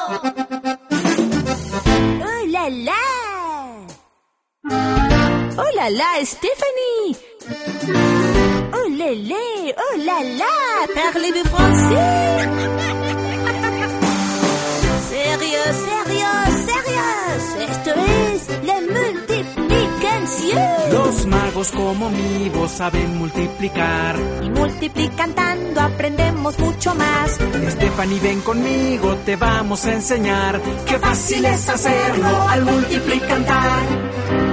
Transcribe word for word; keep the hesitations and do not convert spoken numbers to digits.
¡Oh, la, la! ¡Oh, la, la, Stephanie! ¡Oh, la, la! ¡Oh, la, la! Parlez-vous français? ¡Sérieux, sérieux, sérieux! Esto es la multiplicación. Los magos como Mibo saben multiplicar. Y multiplicando aprendemos mucho más. Stephanie, ven conmigo, te vamos a enseñar. ¡Qué fácil es hacerlo al multiplicar!